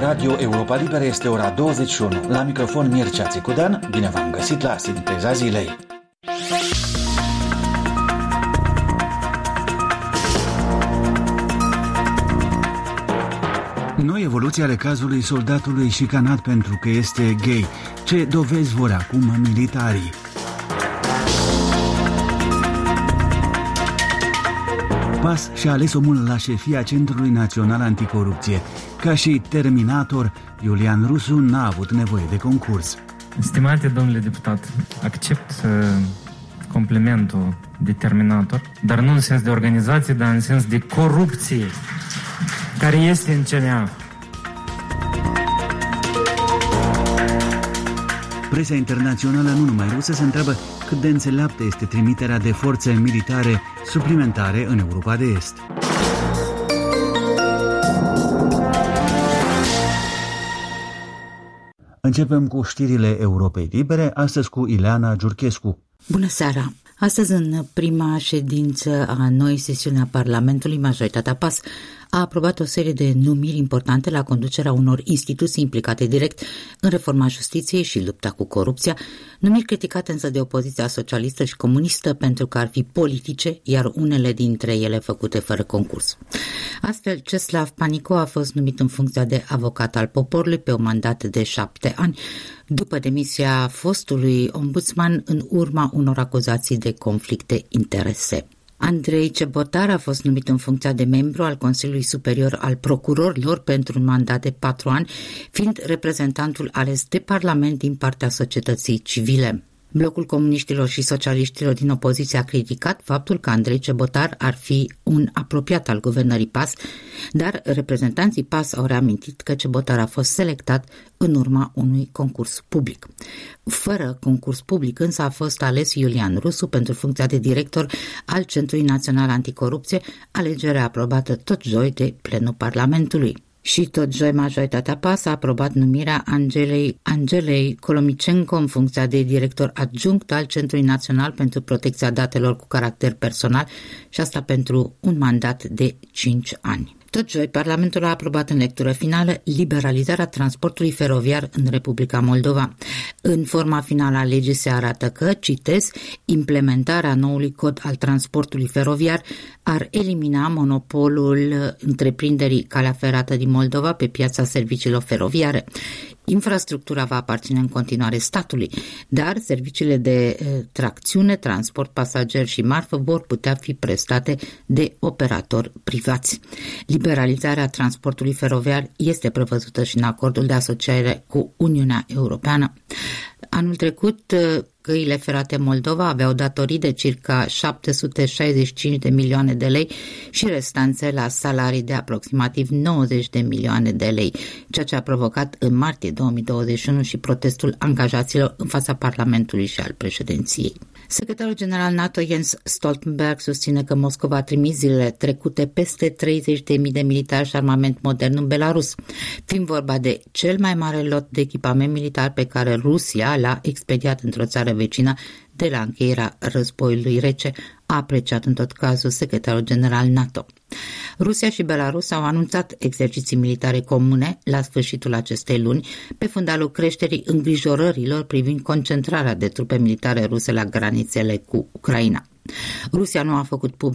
Radio Europa Liberă este ora 21. La microfon Mircea Țicudean, bine v-am găsit la Sinteza Zilei. Noi evoluții ale cazului soldatului șicanat pentru că este gay. Ce dovezi vor acum militarii? PAS și-a ales omul la șefia Centrului Național Anticorupție. Ca și Terminator, Iulian Rusu n-a avut nevoie de concurs. Stimate domnule deputat, accept complimentul de Terminator, dar nu în sens de organizație, dar în sens de corupție care este în CNA. Presa internațională, nu numai rusă, se întreabă cât de înțeleaptă este trimiterea de forțe militare suplimentare în Europa de Est. Începem cu știrile Europei Libere, astăzi cu Ileana Giurchescu. Bună seara! Astăzi, în prima ședință a noii sesiuni a Parlamentului, majoritatea PAS a aprobat o serie de numiri importante la conducerea unor instituții implicate direct în reforma justiției și lupta cu corupția, numiri criticate însă de opoziția socialistă și comunistă pentru că ar fi politice, iar unele dintre ele făcute fără concurs. Astfel, Ceslav Panico a fost numit în funcția de avocat al poporului pe un mandat de 7 ani, după demisia fostului ombudsman în urma unor acuzații de conflicte interese. Andrei Cebotar a fost numit în funcția de membru al Consiliului Superior al Procurorilor pentru un mandat de 4 ani, fiind reprezentantul ales de Parlament din partea societății civile. Blocul comuniștilor și socialiștilor din opoziție a criticat faptul că Andrei Cebotar ar fi un apropiat al guvernării PAS, dar reprezentanții PAS au reamintit că Cebotar a fost selectat în urma unui concurs public. Fără concurs public însă a fost ales Iulian Rusu pentru funcția de director al Centrului Național Anticorupție, alegerea aprobată tot joi de plenul Parlamentului. Și tot joi majoritatea PAS a aprobat numirea Angelei Colomicenco în funcția de director adjunct al Centrului Național pentru Protecția Datelor cu caracter personal și asta pentru un mandat de 5 ani. Tot joi, Parlamentul a aprobat în lectură finală liberalizarea transportului feroviar în Republica Moldova. În forma finală a legii se arată că, citez, implementarea noului cod al transportului feroviar ar elimina monopolul întreprinderii Calea Ferată din Moldova pe piața serviciilor feroviare. Infrastructura va aparține în continuare statului, dar serviciile de tracțiune, transport pasager și marfă vor putea fi prestate de operatori privați. Liberalizarea transportului feroviar este prevăzută și în acordul de asociere cu Uniunea Europeană. Anul trecut, căile ferate Moldova aveau datorii de circa 765 de milioane de lei și restanțe la salarii de aproximativ 90 de milioane de lei, ceea ce a provocat în martie 2021 și protestul angajaților în fața Parlamentului și al președinției. Secretarul general NATO Jens Stoltenberg susține că Moscova a trimis zilele trecute peste 30.000 de militari și armament modern în Belarus, fiind vorba de cel mai mare lot de echipament militar pe care Rusia l-a expediat într-o țară vecină de la încheierea războiului rece, a apreciat în tot cazul secretarul general NATO. Rusia și Belarus au anunțat exerciții militare comune la sfârșitul acestei luni, pe fundalul creșterii îngrijorărilor privind concentrarea de trupe militare ruse la granițele cu Ucraina. Rusia nu a făcut public